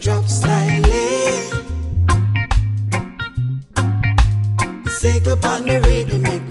drop slightly. Shake up on the rhythm, make